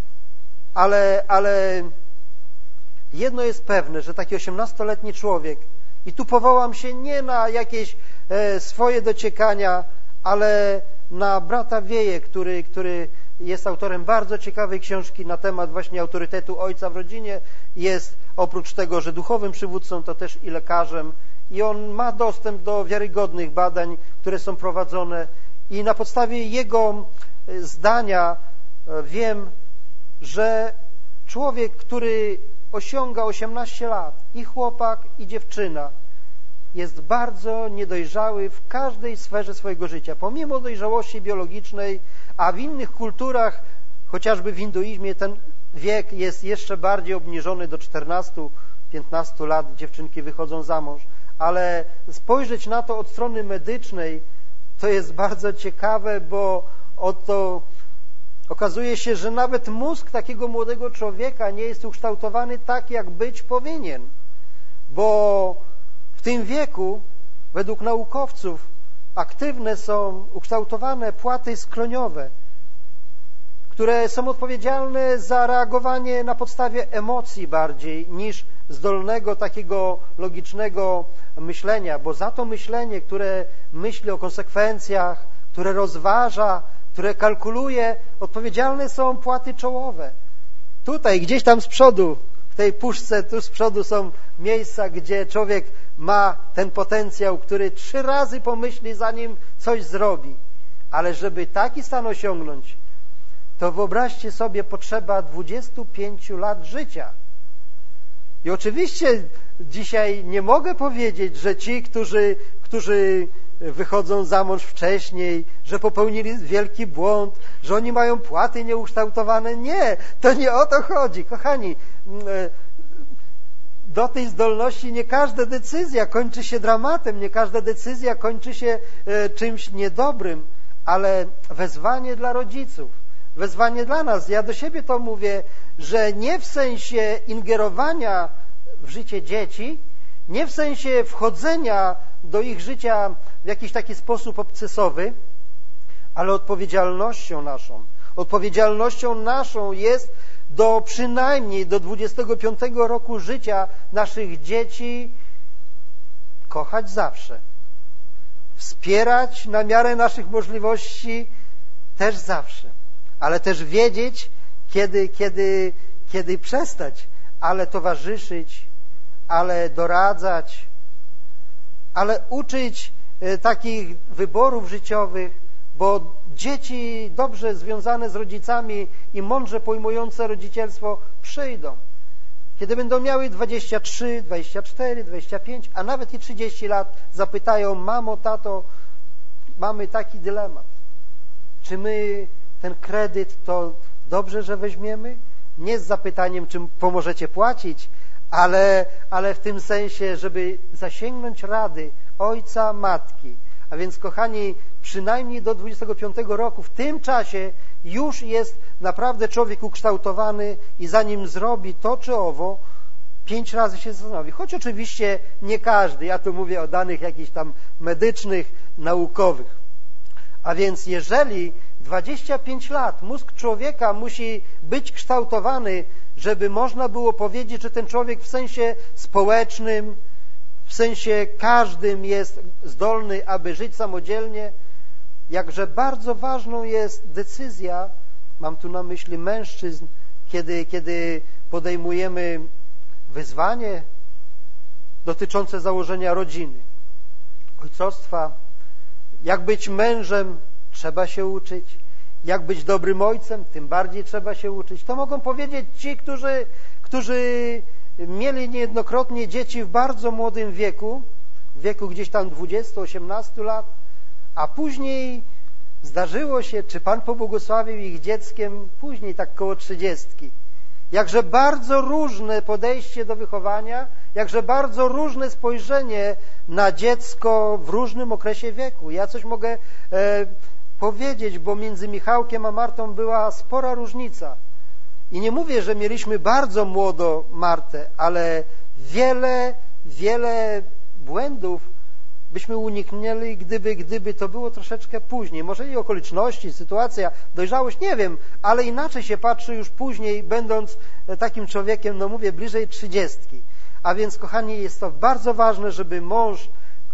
ale jedno jest pewne, że taki 18-letni człowiek, i tu powołam się nie na jakieś swoje dociekania, ale na brata Wieję, który jest autorem bardzo ciekawej książki na temat właśnie autorytetu ojca w rodzinie. Jest oprócz tego, że duchowym przywódcą, to też i lekarzem, i on ma dostęp do wiarygodnych badań, które są prowadzone, i na podstawie jego zdania wiem, że człowiek, który osiąga 18 lat, i chłopak, i dziewczyna, jest bardzo niedojrzały w każdej sferze swojego życia, pomimo dojrzałości biologicznej, a w innych kulturach, chociażby w hinduizmie, ten wiek jest jeszcze bardziej obniżony do 14-15 lat, dziewczynki wychodzą za mąż. Ale spojrzeć na to od strony medycznej to jest bardzo ciekawe, bo oto okazuje się, że nawet mózg takiego młodego człowieka nie jest ukształtowany tak, jak być powinien, bo w tym wieku, według naukowców, aktywne są ukształtowane płaty skroniowe, które są odpowiedzialne za reagowanie na podstawie emocji bardziej niż zdolnego takiego logicznego myślenia, bo za to myślenie, które myśli o konsekwencjach, które rozważa, które kalkuluje, odpowiedzialne są płaty czołowe. Tutaj, gdzieś tam z przodu, w tej puszce, tu z przodu są miejsca, gdzie człowiek ma ten potencjał, który 3 razy pomyśli, zanim coś zrobi. Ale żeby taki stan osiągnąć, to wyobraźcie sobie, potrzeba 25 lat życia. I oczywiście dzisiaj nie mogę powiedzieć, że ci, którzy wychodzą za mąż wcześniej, że popełnili wielki błąd, że oni mają płaty nieukształtowane. Nie, to nie o to chodzi. Kochani, do tej zdolności nie każda decyzja kończy się dramatem, nie każda decyzja kończy się czymś niedobrym, ale wezwanie dla rodziców, wezwanie dla nas. Ja do siebie to mówię, że nie w sensie ingerowania w życie dzieci, nie w sensie wchodzenia do ich życia w jakiś taki sposób obcesowy, ale odpowiedzialnością naszą jest przynajmniej do 25 roku życia naszych dzieci kochać zawsze, wspierać na miarę naszych możliwości też zawsze, ale też wiedzieć, kiedy przestać, ale towarzyszyć, ale doradzać, ale uczyć takich wyborów życiowych, bo dzieci dobrze związane z rodzicami i mądrze pojmujące rodzicielstwo przyjdą. Kiedy będą miały 23, 24, 25, a nawet i 30 lat, zapytają: mamo, tato, mamy taki dylemat. Czy my ten kredyt to dobrze, że weźmiemy? Nie z zapytaniem, czy pomożecie płacić, ale w tym sensie, żeby zasięgnąć rady ojca, matki. A więc, kochani, przynajmniej do 25 roku, w tym czasie już jest naprawdę człowiek ukształtowany i zanim zrobi to czy owo, 5 razy się zastanowi. Choć oczywiście nie każdy, ja tu mówię o danych jakichś tam medycznych, naukowych. A więc jeżeli 25 lat mózg człowieka musi być kształtowany, żeby można było powiedzieć, że ten człowiek w sensie społecznym, w sensie każdym jest zdolny, aby żyć samodzielnie, jakże bardzo ważną jest decyzja, mam tu na myśli mężczyzn, kiedy podejmujemy wyzwanie dotyczące założenia rodziny, ojcostwa. Jak być mężem, trzeba się uczyć. Jak być dobrym ojcem, tym bardziej trzeba się uczyć. To mogą powiedzieć ci, którzy mieli niejednokrotnie dzieci w bardzo młodym wieku, w wieku gdzieś tam 20-18 lat, A później zdarzyło się, czy Pan pobłogosławił ich dzieckiem później, tak koło 30. Jakże bardzo różne podejście do wychowania, jakże bardzo różne spojrzenie na dziecko w różnym okresie wieku. Ja coś mogę powiedzieć, bo między Michałkiem a Martą była spora różnica. I nie mówię, że mieliśmy bardzo młodo Martę, ale wiele błędów byśmy uniknęli, gdyby to było troszeczkę później. Może i okoliczności, sytuacja, dojrzałość, nie wiem, ale inaczej się patrzy już później, będąc takim człowiekiem, no mówię, bliżej 30. A więc, kochani, jest to bardzo ważne, żeby mąż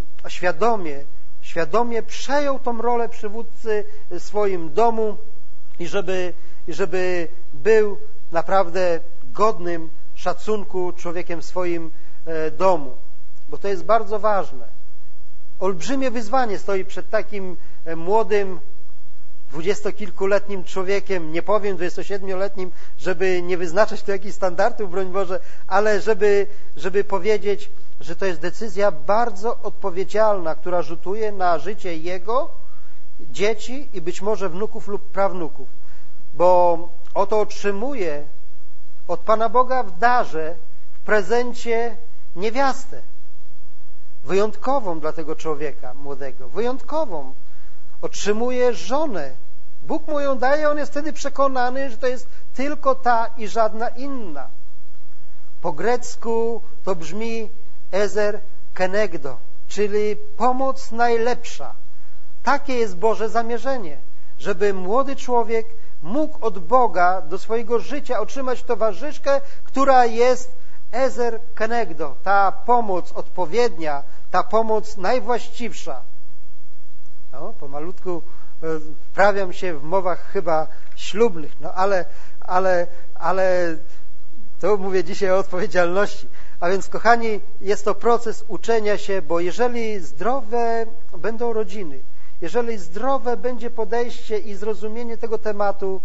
świadomie przejął tą rolę przywódcy w swoim domu i żeby był naprawdę godnym szacunku człowiekiem w swoim domu. Bo to jest bardzo ważne. Olbrzymie wyzwanie stoi przed takim młodym, 20-kilkuletnim człowiekiem, nie powiem 27-letnim, żeby nie wyznaczać tu jakichś standardów, broń Boże, ale żeby powiedzieć, że to jest decyzja bardzo odpowiedzialna, która rzutuje na życie jego, dzieci i być może wnuków lub prawnuków. Bo oto otrzymuje od Pana Boga w darze, w prezencie niewiastę. Wyjątkową dla tego człowieka młodego, wyjątkową. Otrzymuje żonę. Bóg mu ją daje, on jest wtedy przekonany, że to jest tylko ta i żadna inna. Po grecku to brzmi ezer kenegdo, czyli pomoc najlepsza. Takie jest Boże zamierzenie, żeby młody człowiek mógł od Boga do swojego życia otrzymać towarzyszkę, która jest ezer kenegdo, ta pomoc odpowiednia, ta pomoc najwłaściwsza. No, pomalutku wprawiam się w mowach chyba ślubnych, no ale to mówię dzisiaj o odpowiedzialności. A więc, kochani, jest to proces uczenia się, bo jeżeli zdrowe będą rodziny, jeżeli zdrowe będzie podejście i zrozumienie tego tematu,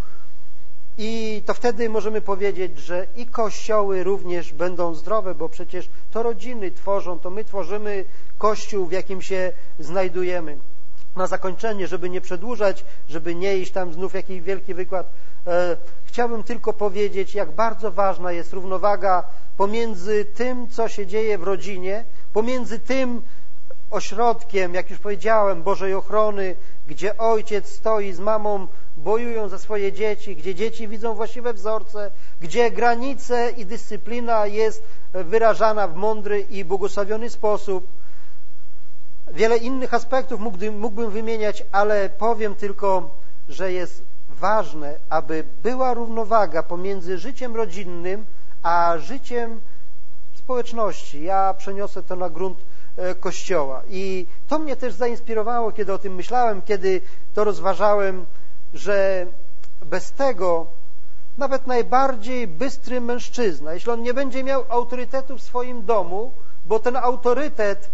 i to wtedy możemy powiedzieć, że i kościoły również będą zdrowe, bo przecież to rodziny tworzą, to my tworzymy kościół, w jakim się znajdujemy. Na zakończenie, żeby nie przedłużać, żeby nie iść tam znów jakiś wielki wykład, chciałbym tylko powiedzieć, jak bardzo ważna jest równowaga pomiędzy tym, co się dzieje w rodzinie, pomiędzy tym ośrodkiem, jak już powiedziałem, Bożej ochrony, gdzie ojciec stoi z mamą, bojują za swoje dzieci, gdzie dzieci widzą właściwe wzorce, gdzie granice i dyscyplina jest wyrażana w mądry i błogosławiony sposób. Wiele innych aspektów mógłbym wymieniać, ale powiem tylko, że jest ważne, aby była równowaga pomiędzy życiem rodzinnym a życiem społeczności. Ja przeniosę to na grunt Kościoła. I to mnie też zainspirowało, kiedy o tym myślałem, kiedy to rozważałem, że bez tego nawet najbardziej bystry mężczyzna, jeśli on nie będzie miał autorytetu w swoim domu, bo ten autorytet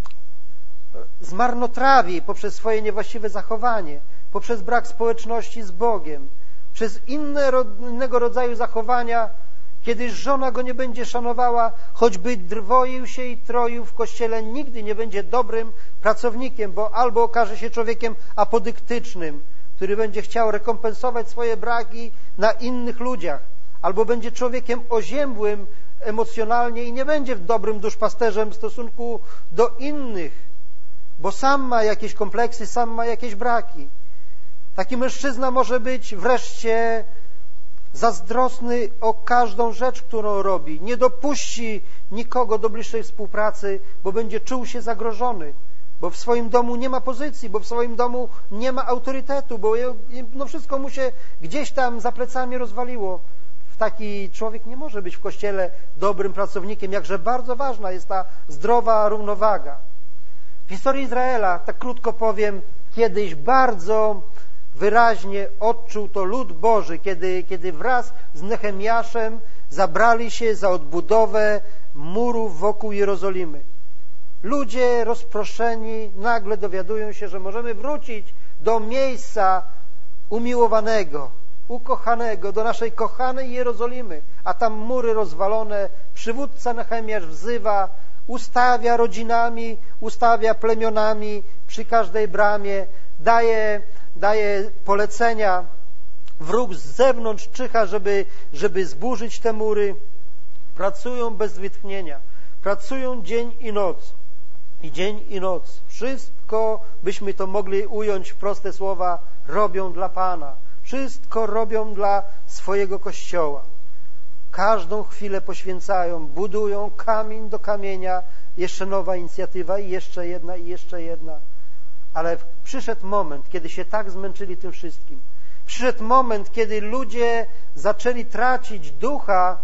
zmarnotrawi poprzez swoje niewłaściwe zachowanie, poprzez brak społeczności z Bogiem, przez innego rodzaju zachowania, kiedy żona go nie będzie szanowała, choćby drwoił się i troił w kościele, nigdy nie będzie dobrym pracownikiem, bo albo okaże się człowiekiem apodyktycznym, który będzie chciał rekompensować swoje braki na innych ludziach, albo będzie człowiekiem oziębłym emocjonalnie i nie będzie dobrym duszpasterzem w stosunku do innych, bo sam ma jakieś kompleksy, sam ma jakieś braki. Taki mężczyzna może być wreszcie zazdrosny o każdą rzecz, którą robi. Nie dopuści nikogo do bliższej współpracy, bo będzie czuł się zagrożony, bo w swoim domu nie ma pozycji, bo w swoim domu nie ma autorytetu, bo wszystko mu się gdzieś tam za plecami rozwaliło. Taki człowiek nie może być w kościele dobrym pracownikiem, jakże bardzo ważna jest ta zdrowa równowaga. W historii Izraela, tak krótko powiem, kiedyś bardzo wyraźnie odczuł to lud Boży, kiedy wraz z Nehemiaszem zabrali się za odbudowę murów wokół Jerozolimy. Ludzie rozproszeni nagle dowiadują się, że możemy wrócić do miejsca umiłowanego, ukochanego, do naszej kochanej Jerozolimy, a tam mury rozwalone. Przywódca Nehemiasz wzywa ustawia rodzinami, ustawia plemionami przy każdej bramie, daje polecenia. Wróg z zewnątrz czyha, żeby zburzyć te mury. Pracują bez wytchnienia. Pracują dzień i noc. I dzień i noc. Wszystko, byśmy to mogli ująć w proste słowa, robią dla Pana. Wszystko robią dla swojego Kościoła. Każdą chwilę poświęcają, budują kamień do kamienia. Jeszcze nowa inicjatywa i jeszcze jedna i jeszcze jedna. Ale przyszedł moment, kiedy się tak zmęczyli tym wszystkim. Przyszedł moment, kiedy ludzie zaczęli tracić ducha,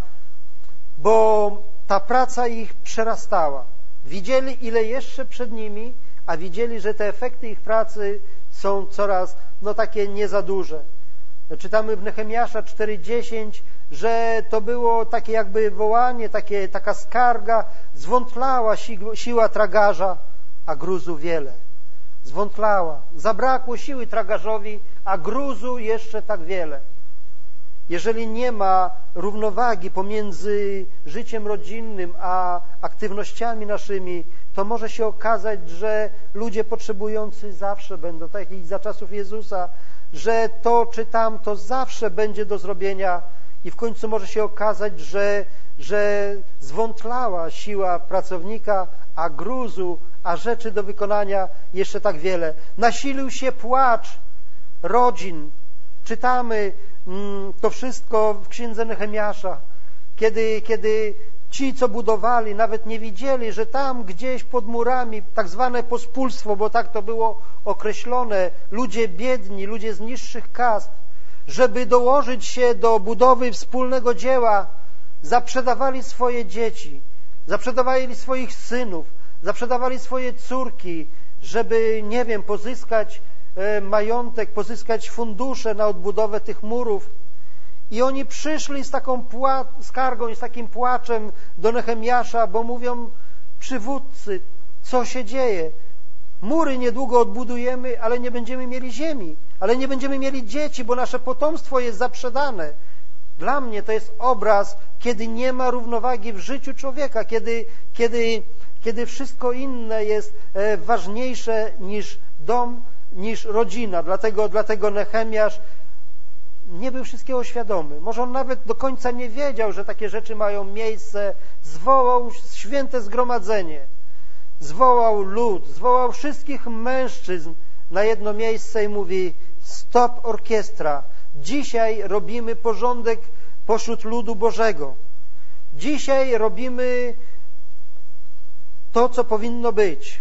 bo ta praca ich przerastała. Widzieli, ile jeszcze przed nimi, a widzieli, że te efekty ich pracy są coraz, takie nie za duże. Czytamy w Nehemiasza 4:10, że to było takie jakby wołanie, taka skarga, zwątlała siła tragarza, a gruzu wiele. Zwątlała. Zabrakło siły tragarzowi, a gruzu jeszcze tak wiele. Jeżeli nie ma równowagi pomiędzy życiem rodzinnym a aktywnościami naszymi, to może się okazać, że ludzie potrzebujący zawsze będą, tak jak i za czasów Jezusa, że to czy tamto zawsze będzie do zrobienia i w końcu może się okazać, że zwątlała siła pracownika, a gruzu, a rzeczy do wykonania jeszcze tak wiele. Nasilił się płacz rodzin. Czytamy to wszystko w księdze Nehemiasza, kiedy ci, co budowali, nawet nie widzieli, że tam gdzieś pod murami, tak zwane pospólstwo, bo tak to było określone, ludzie biedni, ludzie z niższych kast, żeby dołożyć się do budowy wspólnego dzieła, zaprzedawali swoje dzieci, zaprzedawali swoich synów, zaprzedawali swoje córki, żeby, pozyskać majątek, pozyskać fundusze na odbudowę tych murów. I oni przyszli z taką skargą i z takim płaczem do Nehemiasza, bo mówią: przywódcy, co się dzieje? Mury niedługo odbudujemy, ale nie będziemy mieli ziemi, ale nie będziemy mieli dzieci, bo nasze potomstwo jest zaprzedane. Dla mnie to jest obraz, kiedy nie ma równowagi w życiu człowieka, kiedy wszystko inne jest ważniejsze niż dom, niż rodzina. Dlatego Nehemiasz nie był wszystkiego świadomy. Może on nawet do końca nie wiedział, że takie rzeczy mają miejsce. Zwołał święte zgromadzenie, zwołał lud, zwołał wszystkich mężczyzn na jedno miejsce i mówi: stop orkiestra, dzisiaj robimy porządek pośród ludu Bożego. Dzisiaj robimy to, co powinno być.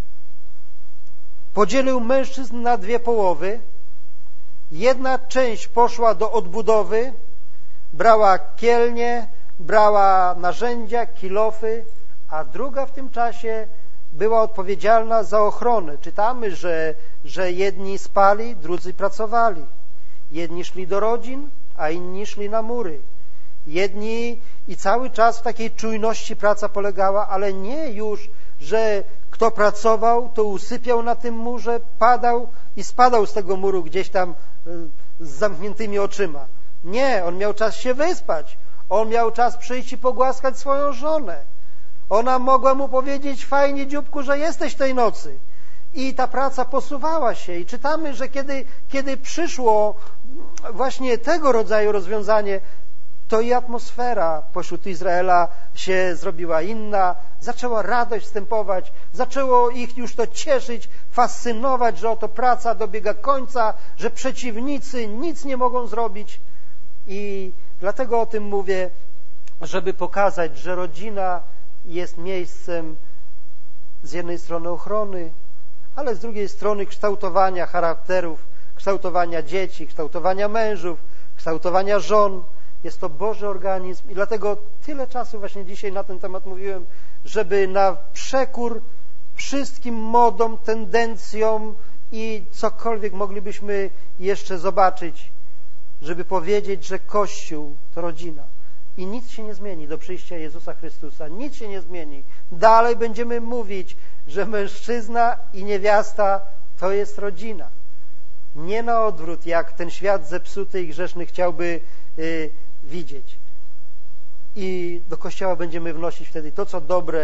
Podzielił mężczyzn na dwie połowy. Jedna część poszła do odbudowy, brała kielnie, brała narzędzia, kilofy, a druga w tym czasie była odpowiedzialna za ochronę. Czytamy, że jedni spali, drudzy pracowali. Jedni szli do rodzin, a inni szli na mury. Jedni i cały czas w takiej czujności praca polegała, ale nie już, że kto pracował, to usypiał na tym murze, padał i spadał z tego muru gdzieś tam z zamkniętymi oczyma. Nie, on miał czas się wyspać. On miał czas przyjść i pogłaskać swoją żonę. Ona mogła mu powiedzieć: fajnie, dzióbku, że jesteś tej nocy. I ta praca posuwała się. I czytamy, że kiedy przyszło właśnie tego rodzaju rozwiązanie, to i atmosfera pośród Izraela się zrobiła inna, zaczęła radość wstępować, zaczęło ich już to cieszyć, fascynować, że oto praca dobiega końca, że przeciwnicy nic nie mogą zrobić. I dlatego o tym mówię, żeby pokazać, że rodzina jest miejscem z jednej strony ochrony, ale z drugiej strony kształtowania charakterów, kształtowania dzieci, kształtowania mężów, kształtowania żon. Jest to Boży organizm i dlatego tyle czasu właśnie dzisiaj na ten temat mówiłem, żeby na przekór wszystkim modom, tendencjom i cokolwiek moglibyśmy jeszcze zobaczyć, żeby powiedzieć, że Kościół to rodzina. I nic się nie zmieni do przyjścia Jezusa Chrystusa. Nic się nie zmieni. Dalej będziemy mówić, że mężczyzna i niewiasta to jest rodzina. Nie na odwrót, jak ten świat zepsuty i grzeszny chciałby widzieć. I do Kościoła będziemy wnosić wtedy to, co dobre,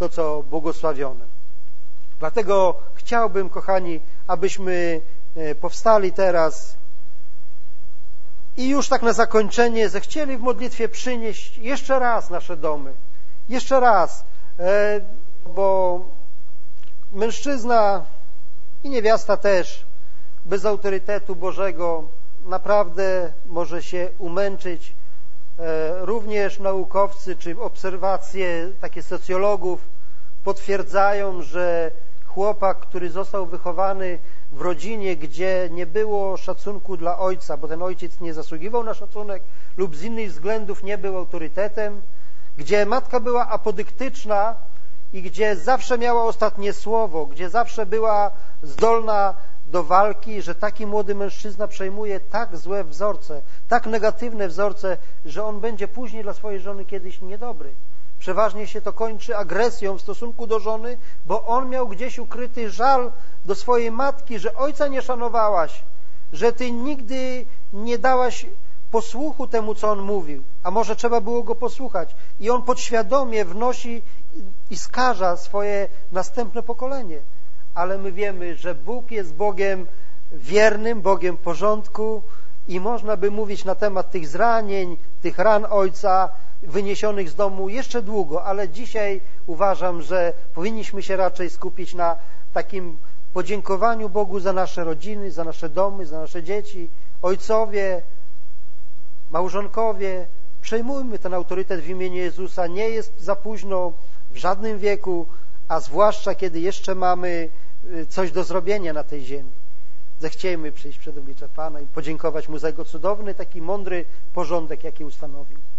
to, co błogosławione. Dlatego chciałbym, kochani, abyśmy powstali teraz i już tak na zakończenie zechcieli w modlitwie przynieść jeszcze raz nasze domy. Jeszcze raz, bo mężczyzna i niewiasta też bez autorytetu Bożego naprawdę może się umęczyć. Również naukowcy czy obserwacje takie socjologów potwierdzają, że chłopak, który został wychowany w rodzinie, gdzie nie było szacunku dla ojca, bo ten ojciec nie zasługiwał na szacunek lub z innych względów nie był autorytetem, gdzie matka była apodyktyczna i gdzie zawsze miała ostatnie słowo, gdzie zawsze była zdolna do walki, że taki młody mężczyzna przejmuje tak złe wzorce, tak negatywne wzorce, że on będzie później dla swojej żony kiedyś niedobry. Przeważnie się to kończy agresją w stosunku do żony, bo on miał gdzieś ukryty żal do swojej matki, że ojca nie szanowałaś, że ty nigdy nie dałaś posłuchu temu, co on mówił, a może trzeba było go posłuchać. I on podświadomie wnosi i skaża swoje następne pokolenie. Ale my wiemy, że Bóg jest Bogiem wiernym, Bogiem porządku i można by mówić na temat tych zranień, tych ran ojca wyniesionych z domu jeszcze długo, ale dzisiaj uważam, że powinniśmy się raczej skupić na takim podziękowaniu Bogu za nasze rodziny, za nasze domy, za nasze dzieci. Ojcowie, małżonkowie, przejmujmy ten autorytet w imieniu Jezusa. Nie jest za późno w żadnym wieku, a zwłaszcza kiedy jeszcze mamy coś do zrobienia na tej ziemi. Zechciejmy przyjść przed oblicze Pana i podziękować Mu za Jego cudowny, taki mądry porządek, jaki ustanowił.